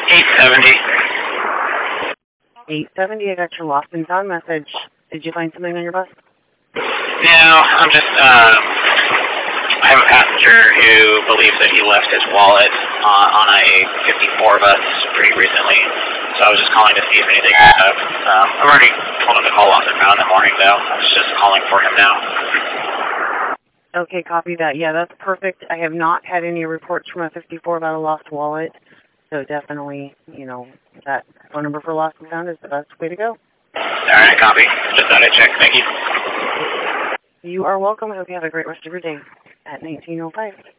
870. 870, I got your lost and found message. Did you find something on your bus? No, I'm just, I have a passenger who believes that he left his wallet on a 54 bus pretty recently. So I was just calling to see if anything happened. I've already told him to call lost and found in the morning, though. I was just calling for him now. Okay, copy that. Yeah, that's perfect. I have not had any reports from a 54 about a lost wallet. So definitely, that phone number for lost and found is the best way to go. All right, copy. Just thought I'd check. Thank you. You are welcome. I hope you have a great rest of your day at 1905.